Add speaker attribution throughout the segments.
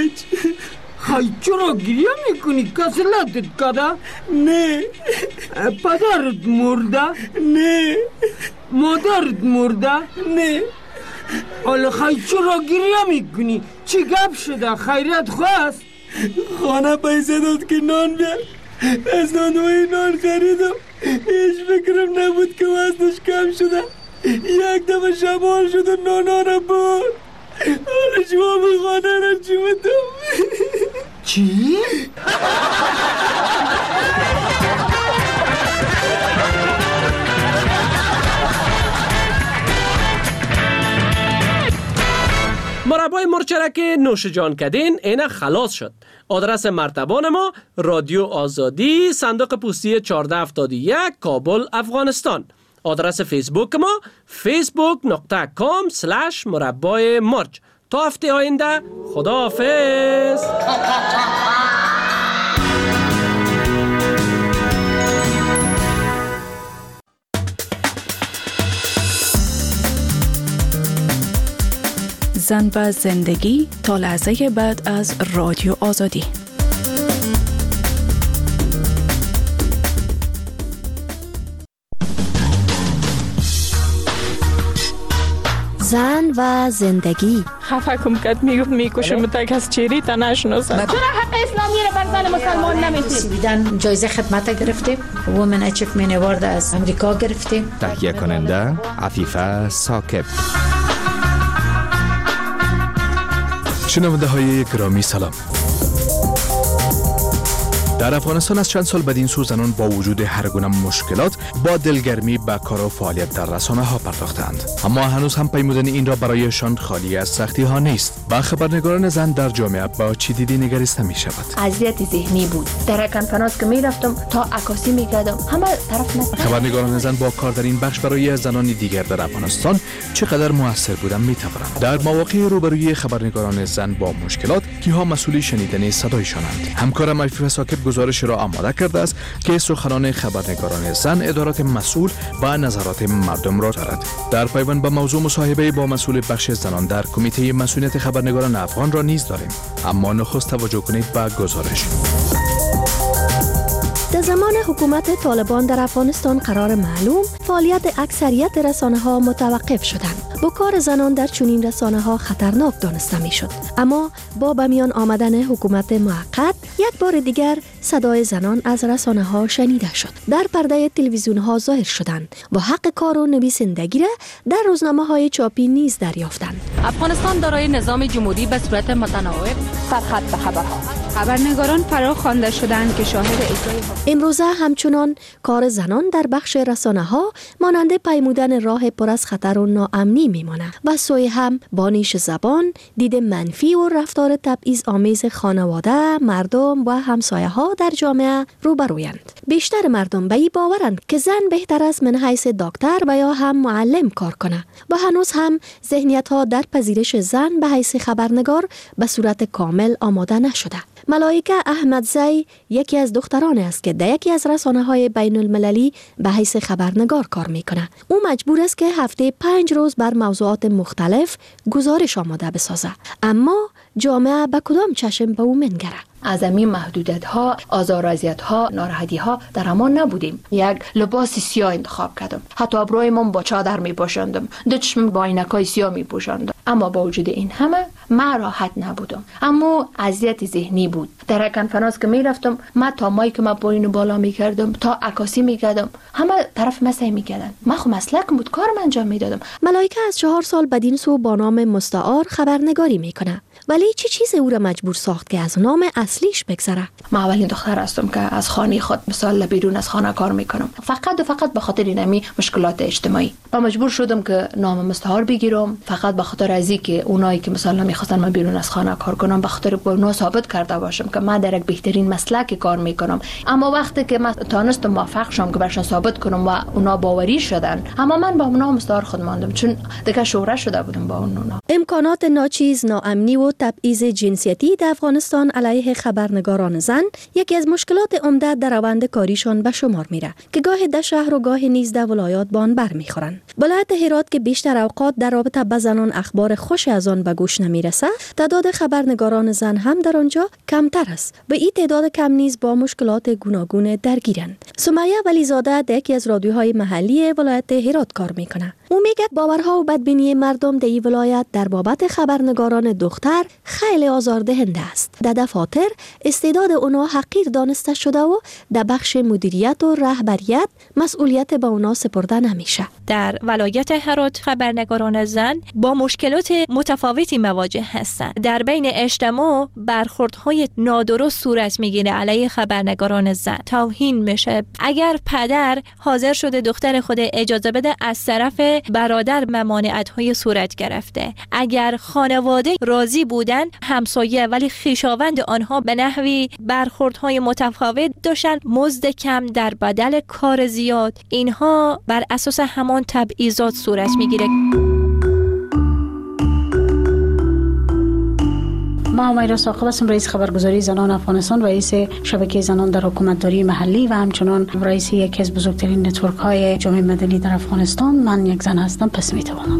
Speaker 1: خواهی چرا گریه میکنی؟ کسی لطت کرده؟
Speaker 2: نه.
Speaker 1: پدرت مرده؟
Speaker 2: نه.
Speaker 1: مادرت مرده؟
Speaker 2: نه.
Speaker 1: حالا خواهی چرا گریه میکنی؟ چی گپ شده؟ خیرت خواست؟
Speaker 2: خانه پیسه داد که نان بیار، از نانوی نان خریدم، هیچ فکرم نبود که وزنش کم شده. یک دفعه شمال شد و نانا را برد. حالا شما به خانه را چی بدم؟
Speaker 1: چی؟
Speaker 3: مربای مرچرک نوش جان کدین اینه خلاص شد. آدرس مرتبان ما رادیو آزادی، صندوق پستی 1471 کابل افغانستان. آدرس فیسبوک ما facebook.com/مربای مرچ. تا هفته آینده خداحافظ.
Speaker 4: زن و زندگی تا لحظه بعد از رادیو آزادی.
Speaker 5: زن و زندگی.
Speaker 6: خفه کم کد میکشم تا کس چیری تا نشناسم.
Speaker 7: چرا حق اسلامی رو بر زن مسلمان نمیدید؟
Speaker 5: سویدن جایزه خدمت گرفتیم، وومن اچیومنت اوارد از امریکا گرفتیم.
Speaker 8: تهیه کننده عفیفه ساکب.
Speaker 9: شنونده های گرامی سلام. در افغانستان از چند سال بدین سو زنان با وجود هر گونه مشکلات با دلگرمی به کار و فعالیت در رسانه ها پرداختند، اما هنوز هم پیمودن این را برایشان خالی از سختی ها نیست. با خبرنگاران زن در جامعه با چی دیدی نگریسته می شود؟
Speaker 7: اذیت ذهنی بود. در کنفرانس که می رفتم تا عکاسی می کردم همه طرف نست.
Speaker 9: خبرنگاران زن با کار در این بخش برای زنان دیگر در افغانستان چقدر موثر بودن می توانند. در مواقع روبروی خبرنگاران زن با مشکلات که ها مسئول شنیدن صدایشانند. همکارم عفیفه ساکب گزارش را آماده کرده است که سخنان خبرنگاران زن ادارات مسئول با نظرات مردم را دارد. در پیوند با موضوع مصاحبه با مسئول بخش زنان در کمیته مسئولیت خبرنگاران افغان را نیز داریم، اما نخست توجه کنید به گزارش.
Speaker 5: در زمان حکومت طالبان در افغانستان قرار معلوم فعالیت اکثریت رسانه‌ها متوقف شدند. با کار زنان در چنین رسانه‌ها خطرناک دانسته می‌شد، اما با به میان آمدن حکومت موقت یک بار دیگر صدای زنان از رسانه‌ها شنیده شد. در پرده تلویزیون‌ها ظاهر شدند و حق کار و نویسندگی را در روزنامه‌های چاپی نیز دریافتند.
Speaker 6: افغانستان دارای نظام جمهوری به صورت متناوب در خط خبرها. خبرنگاران فرا خوانده شدند که شاهد اجرای
Speaker 5: امروزه همچنان کار زنان در بخش رسانه‌ها مانند پیمودن راه پر از خطر و ناامنی میماند و سوی هم با نیش زبان، دید منفی و رفتار تبعیض‌آمیز خانواده، مردم و همسایه‌ها در جامعه روبرویند. بیشتر مردم به این باورند که زن بهتر است من حیث دکتر و یا هم معلم کار کنه و هنوز هم ذهنیت‌ها در پذیرش زن به حیث خبرنگار به صورت کامل آماده نشده. ملائکه احمدزی یکی از دختران است که در یکی از رسانه‌های بین المللی به حیث خبرنگار کار میکنه. او مجبور است که هفته 5 روز بر موضوعات مختلف گزارش آماده بسازه، اما جامعه به کدام چشم به او منگره؟
Speaker 7: از این محدودیت‌ها، آزار و اذیت‌ها، ناراحتی‌ها در امان نبودیم. یک لباس سیاه انتخاب کردم، حتی ابرویم با چادر می‌پوشاندم، دو چشم با عینک‌های سیاه می‌پوشاندم، اما با وجود این همه من راحت نبودم. اما اذیت ذهنی بود. در کنفرانس که می‌رفتم، من تا مایک ما پایین بالا می‌کردم، تا عکاسی می‌کردم، همه طرف مسعی می‌کردن. من خو مسلکم بود، کارم انجام می‌دادم.
Speaker 5: ملائکه از 4 سال بدین سو با نام مستعار خبرنگاری می‌کنه. ولی چه چیزی او را مجبور ساخت که از نام اصلیش بگذره؟
Speaker 7: من اولین دختر هستم که از خانه خود مثلا بیرون از خانه کار میکنم، فقط به خاطر اینمی مشکلات اجتماعی. من مجبور شدم که نام مستعار بگیرم، فقط به خاطر ازی که اونایی که مثلا میخواستن من بیرون از خانه کار کنم، به خاطر به اونا ثابت کرده باشم که من در یک بهترین مسلک کار میکنم. اما وقتی که من تونستم موفق شدم که برشان ثابت کنم و اونا باوری شدن، اما من با اونا مستعار خود ماندم، چون دیگه شهره شده بودم با اونا.
Speaker 5: امکانات ناچیز، ناامنی و تبعیض جنسیتی در افغانستان علیه خبرنگاران زن یکی از مشکلات عمده در روند کاریشان به شمار میره که گاهی در شهر و گاهی نیز در ولایات بان برمیخورن. ولایت هرات که بیشتر اوقات در رابطه با زنان اخبار خوش از آن به گوش نمیرسه، تعداد خبرنگاران زن هم در آنجا کمتر است و این تعداد کم نیز با مشکلات گوناگون درگیرند. سمیه ولیزاده در یکی از رادیوهای محلی ولایت هرات کار میکنه. او میگه باورها و بدبینی مردم در این ولایت در بابت خبرنگاران دختر خیلی آزاردهنده است. در دفاتر استعداد اونا حقیر دانسته شده و در بخش مدیریت و رهبریت مسئولیت به اونا سپرده نمیشه.
Speaker 10: در ولایت هرات خبرنگاران زن با مشکلات متفاوتی مواجه هستند. در بین اجتماع برخوردهای نادرست صورت میگیره علیه خبرنگاران زن. توهین میشه. اگر پدر حاضر شده دختر خود اجازه بده، از طرف برادر ممانعت‌های صورت گرفته. اگر خانواده راضی بودن، همسایه ولی خویشاوند آنها به نحوی برخوردهای متفاوت داشتن، مزد کم در بدل کار زیاد، اینها بر اساس همان تبعیضات صورت میگیره.
Speaker 11: ما امیرا ساقب هستم، رئیس خبرگزاری زنان افغانستان، رئیس شبکه زنان در حکومتداری محلی و همچنان رئیس یکی از بزرگترین نتورک های جامعه مدنی در افغانستان. من یک زن هستم، پس میتوانم.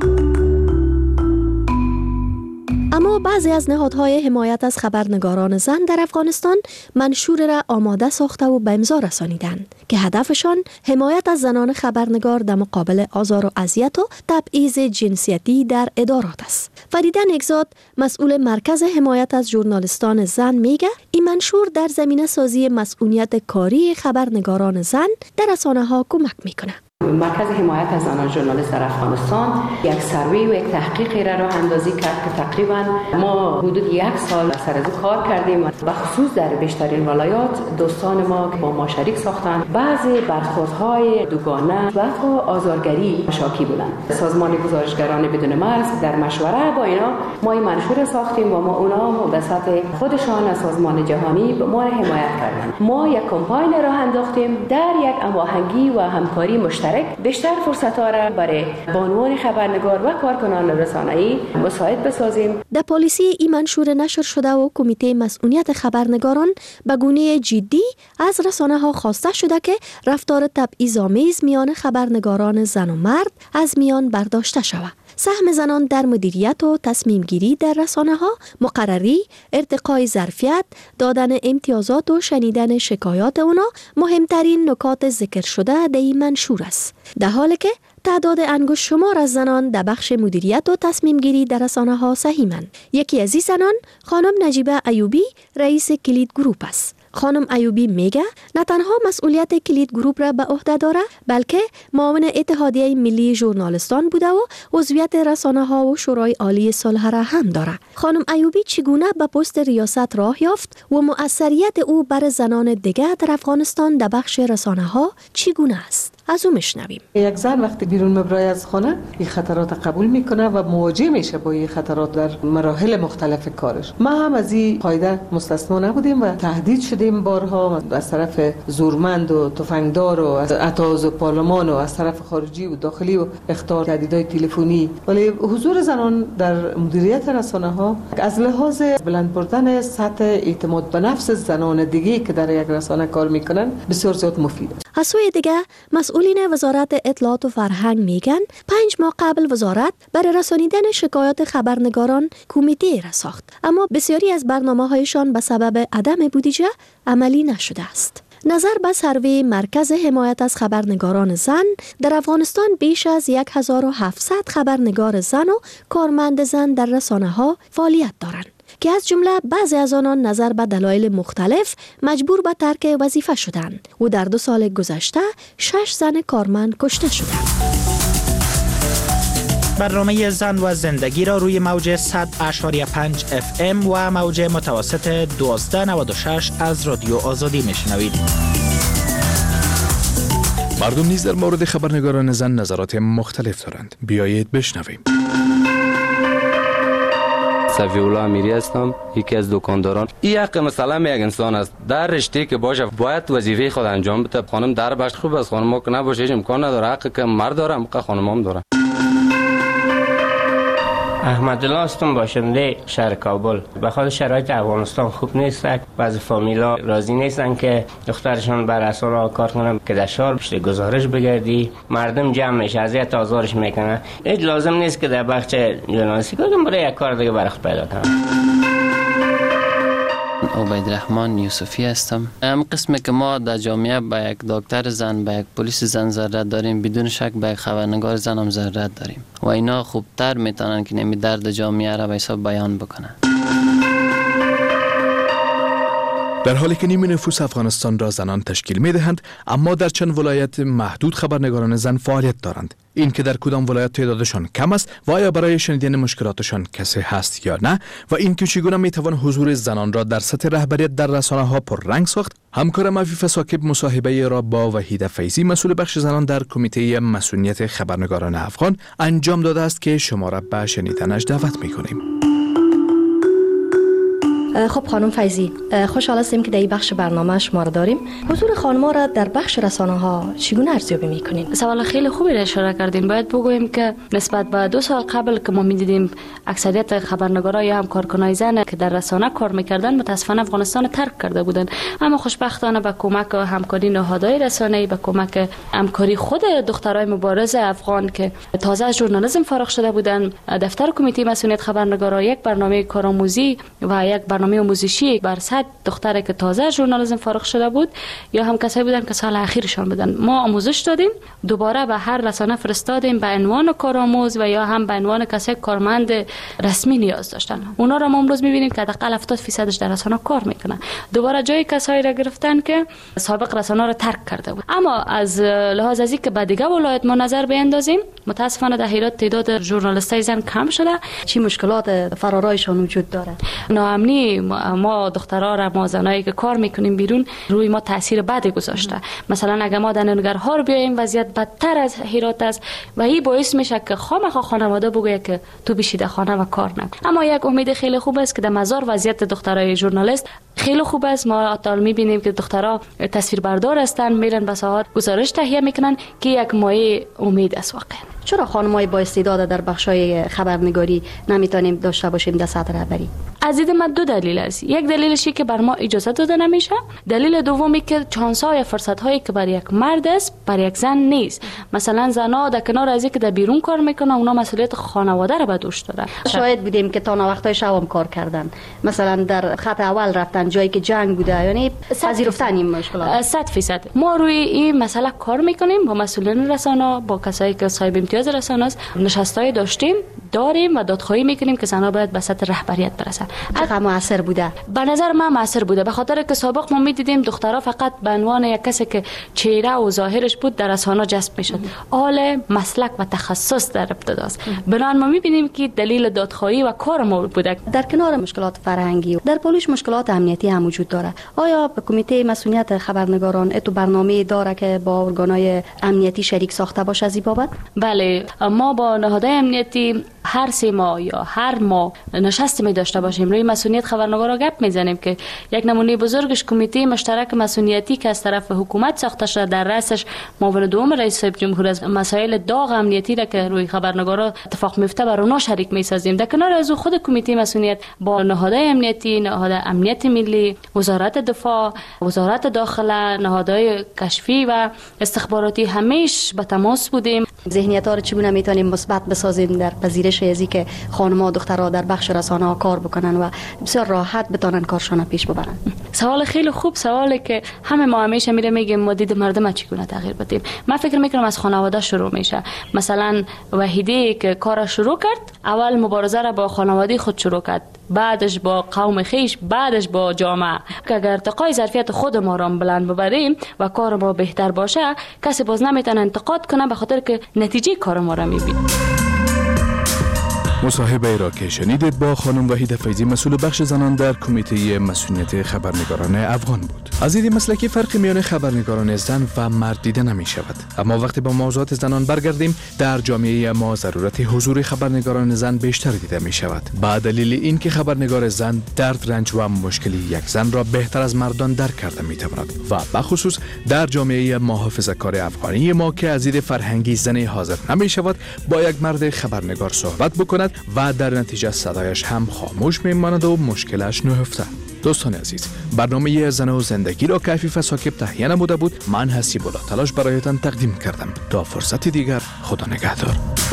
Speaker 5: اما بعضی از نهادهای حمایت از خبرنگاران زن در افغانستان منشور را آماده ساخته و به امضا رسانیدند که هدفشان حمایت از زنان خبرنگار در مقابل آزار و اذیت و تبعیض جنسیتی در ادارات است. فریده نگزاد، مسئول مرکز حمایت از ژورنالیستان زن، میگه این منشور در زمینه سازی مسئولیت کاری خبرنگاران زن در رسانه‌ها کمک میکنه.
Speaker 12: مرکز حمایت از زنان ژورنالیست در افغانستان یک سروی و یک تحقیقی را راه اندازی کرد که تقریبا ما حدود 1 سال سر از کار کردیم و خصوص در بیشترین ولایات دوستان ما که با ما شریک ساختن بعضی برخوردهای دوگانه و آزارگری شاکی بودند. سازمان گزارشگران بدون مرز در مشوره با اینا ما این منشور ساختیم و ما اونا به سطح خودشان از سازمان جهانی به ما حمایت کردند. ما یک کمپاین راه انداختیم در یک هماهنگی و همکاری مشترک بیشتر فرصت‌ها را برای بانوان خبرنگار و کارکنان رسانه‌ای مساعد بسازیم.
Speaker 5: در پالیسی این منشور نشر شده و کمیته مسئولیت خبرنگاران به گونه جدی از رسانه‌ها خواسته شده که رفتار تبعیض‌آمیز میان خبرنگاران زن و مرد از میان برداشته شود. سهم زنان در مدیریت و تصمیم گیری در رسانه‌ها، مقرری، ارتقای ظرفیت، دادن امتیازات و شنیدن شکایات اونا مهمترین نکات ذکر شده در این منشور است. در حالی که تعداد انگشت شمار از زنان در بخش مدیریت و تصمیم گیری در رسانه‌ها سهیمند. یکی از این زنان خانم نجیبه ایوبی، رئیس کلید گروپ است. خانم ایوبی میگه نه تنها مسئولیت کلید گروپ را به عهده داره، بلکه معاون اتحادیه ملی ژورنالیستان بوده و عضویت رسانه‌ها و شورای عالی صلح را هم داره. خانم ایوبی چگونه به پست ریاست راه یافت و مؤثریت او بر زنان دیگر در افغانستان در بخش رسانه‌ها چگونه است؟ از او میشنویم.
Speaker 13: یک زن وقتی بیرون مبرای از خانه این خطرات قبول میکنه و مواجه میشه با این خطرات در مراحل مختلف کارش. ما هم از این قاعده مستثنا نبودیم و تهدید شدیم بارها از طرف زورمند و تفنگدار و از اتاز و پارلمان و از طرف خارجی و داخلی و اخطار تهدیدهای تلفنی. ولی حضور زنان در مدیریت رسانه‌ها از لحاظ بلند بردن سطح اعتماد به نفس زنان دیگه که در یک رسانه کار میکنن بسیار زیاد مفید است.
Speaker 5: از سوی دیگه مسئولین وزارت اطلاعات و فرهنگ میگن 5 ماه قبل وزارت برای رسانیدن شکایات خبرنگاران کمیته را ساخت، اما بسیاری از برنامه‌هایشان به سبب عدم بودجه عملی نشده است. نظر به سروی مرکز حمایت از خبرنگاران زن، در افغانستان بیش از 1700 خبرنگار زن و کارمند زن در رسانه‌ها فعالیت دارند که از جمله بعضی از آنان نظر به دلایل مختلف مجبور به ترک وظیفه شدند و در 2 سال گذشته 6 زن کارمند کشته شدند.
Speaker 14: برنامه زن و زندگی را روی موج 100.5 FM و موج متوسط 1296 از رادیو آزادی میشنوید.
Speaker 9: مردم نیز در مورد خبرنگاران زن نظرات مختلف دارند. بیایید بشنویم.
Speaker 15: صفی‌الله امیری هستم، یکی از دکانداران. این حق مثلا یک انسان است در رشته که باشه باید وظیفه خود انجام بده. خانم در باشد خوب است، خانم ما که نباشه هیچ امکان نداره. حق که مرد داره حق خانم هم داره.
Speaker 16: احمدالله هستم، باشنده شهر کابل. به خاطر شرایط افغانستان خوب نیست. بعضی فامیلا راضی نیستن که دخترشان بر رسانه‌ها کار کنن که در شهر پشت گزارش بگردی. مردم جمع میشه، اذیت آزارش میکنن. هیچ لازم نیست که در بخش ژورنالیستی کنم، برای یک کار دیگه برای خود پیدا کنم.
Speaker 17: عبیدالرحمن یوسفی هستم. هم قسمی که ما در جامعه به یک دکتر زن، به یک پلیس زن ضرورت داریم، بدون شک به یک خبرنگار زن هم ضرورت داریم و اینا خوبتر میتونن که نمی درد جامعه را به حساب بیان بکنن.
Speaker 9: در حالی که نیم نفوس افغانستان را زنان تشکیل می دهند، اما در چند ولایت محدود خبرنگاران زن فعالیت دارند. این که در کدام ولایت تعدادشان کم است و آیا برای شنیدن مشکلاتشان کسی هست یا نه و این که چگونه می توان حضور زنان را در سطح رهبریت در رسانه ها پررنگ ساخت، همکارم عفیفه ساکب مصاحبه را با وحیده فیضی مسئول بخش زنان در کمیته مسئولیت خبرنگاران افغان انجام داده است که شما را به شنیدنش دعوت می کنیم.
Speaker 5: خب خانم فیضی، خوشحال هستیم که در این بخش برنامه شما را داریم. حضور خانم‌ها را در بخش رسانه ها چگونه ارزیابی می‌کنین؟
Speaker 18: سوال خیلی خوبی را اشاره کردین. باید بگوییم که نسبت به 2 سال قبل که ما می‌دیدیم اکثریت خبرنگارا یا هم کارکنای زن که در رسانه کار می‌کردن متأسفانه افغانستان ترک کرده بودن، اما خوشبختانه با کمک و همکاری نهادهای رسانه‌ای، با کمک همکاری خود دخترای مبارز افغان که تازه از ژورنالیسم فارغ شده بودن، دفتر کمیته مسئولیت خبرنگارا یک برنامه کارآموزی و یک برنامه آموزشی بر 100 دختری که تازه ژورنالیسم فارغ شده بود یا هم کسایی بودن که سال اخیرشان بودن، ما آموزش دادیم، دوباره به هر رسانه فرستادیم به عنوان کارآموز و یا هم به عنوان کسی کارمند رسمی نیاز داشتن. اونا را ما امروز می‌بینیم که حداقل 70% در رسانه کار میکنن. دوباره جای کسایی را گرفتن که سابق رسانه را ترک کرده بود. اما از لحاظ از اینکه به دیگه ولایت ما نظر بیندازیم، متاسفانه در هرات تعداد ژورنالیستای زن کم شده.
Speaker 5: چی مشکلات فرارایشان وجود داره؟
Speaker 18: ناامنی ما دخترها را، ما زنایی که کار میکنیم بیرون، روی ما تاثیر بدی گذاشته. مثلا اگر ما در ننگرهار بیایم وضعیت بدتر از هرات است و این باعث میشه که خامخا خانواده بگه که تو بشی در خانه و کار نکن. اما یک امید خیلی خوب است که در مزار وضعیت دخترای ژورنالیست خیلی خوب است. ما تا میبینیم که دخترها تصویربردار هستند، میرن به ساحات گزارش تهیه میکنن که یک مایه امید است واقعا.
Speaker 5: چرا خانم‌های با استعداد در بخش‌های خبرنگاری نمیتونیم داشته باشیم در سطح رهبری؟
Speaker 18: از دید من 2 دلیل است. یک دلیلش که بر ما اجازه داده نمیشه. دلیل دومی که چانس‌ها یا فرصت‌هایی که برای یک مرد است برای یک زن نیست. مثلا زن‌ها در کنار از اینکه در بیرون کار میکنن، اونا مسئولیت خانواده را به دوش دارن.
Speaker 5: شاید بودیم که تا وقتای شب کار کردن، مثلا در خط اول رفتن جایی که جنگ بوده، یعنی پذیرفتن این مشکلات.
Speaker 18: 100% ما روی این مسئله کار میکنیم با مسئولین رسانه، با کسایی که صاحب امتیاز رسانه است، نشستای داریم و دادخواهی میکنیم که زنها باید به سطح رهبریت برسن.
Speaker 5: چقدر موثر بوده؟
Speaker 18: به نظر من موثر بوده، به خاطر که سابق ما میدیدیم دخترها فقط به عنوان یک کسی که چهره و ظاهرش بود در رسانه جذب میشد. حال مسلک و تخصص در ابتداست. بنابراین ما میبینیم که دلیل دادخواهی و کار ما بوده.
Speaker 5: در کنار مشکلات فرهنگی در پولیس مشکلات امنیتی هم وجود داره. آیا کمیته مسئولیت خبرنگاران اتو برنامه داره که با ارگانهای امنیتی شریک ساخته باشه از این بابت؟
Speaker 18: بله، ما با نهادهای امنیتی هر 3 ماه یا هر ماه نشست می داشته باشیم، روی مسئولیت خبرنگارا گپ میزنیم که یک نمونه بزرگش کمیته مشترک مسئولیتی که از طرف حکومت ساخته شده، در رأسش معاون دوم رئیس جمهور از مسائل داغ امنیتی را که روی خبرنگارا اتفاق میفته بر اونها شریک میسازیم. در کنار از خود کمیته مسئولیت با نهادهای امنیتی، نهاد امنیت ملی، وزارت دفاع، وزارت داخله، نهادهای کشفی و استخباراتی همیش به تماس بودیم.
Speaker 5: ذهنیت‌ها رو چگونه میتونیم مثبت بسازیم در پذیرش ازی که خانم‌ها و دخترها در بخش رسانه‌ها کار بکنن و بسیار راحت بتونن کارشون پیش ببرن؟
Speaker 18: سوال خیلی خوب، سوالی که همه ما همیشه میگیم ما دید مردم چگونه تغییر بدیم. من فکر میکنم از خانواده شروع میشه. مثلا وحیده که کار شروع کرد، اول مبارزه را با خانواده خود شروع کرد، بعدش با قوم خیش، بعدش با جامعه. که اگر ارتقای ظرفیت خود ما را بلند ببریم و کار ما بهتر باشه، کسی باز نمیتونه انتقاد کنه، به خاطر که نتیجه کار ما را میبینه.
Speaker 9: مصاحبه را که شنیدید با خانم وحیده فیضی مسئول بخش زنان در کمیته مسئولیت خبرنگاران افغان بود. از دید مسلکی فرق میان خبرنگاران زن و مرد دیده نمی شود، اما وقتی با موضوعات زنان برگردیم در جامعه ما ضرورت حضور خبرنگاران زن بیشتر دیده می شود، به دلیل اینکه خبرنگار زن درد، رنج و مشکلی یک زن را بهتر از مردان درک کرده می تواند و بخصوص در جامعه محافظه‌کار افغانی ما که از دید فرهنگی زنی حاضر نمی شود با یک مرد خبرنگار صحبت بکند میکند و در نتیجه صدایش هم خاموش میماند و مشکلش نهفته. دوستان عزیز، برنامه زن و زندگی را که عفیف ساکب تهیه نموده بود، من حسیب الله تلاش برایتان تقدیم کردم. تا فرصت دیگر، خدا نگهدار.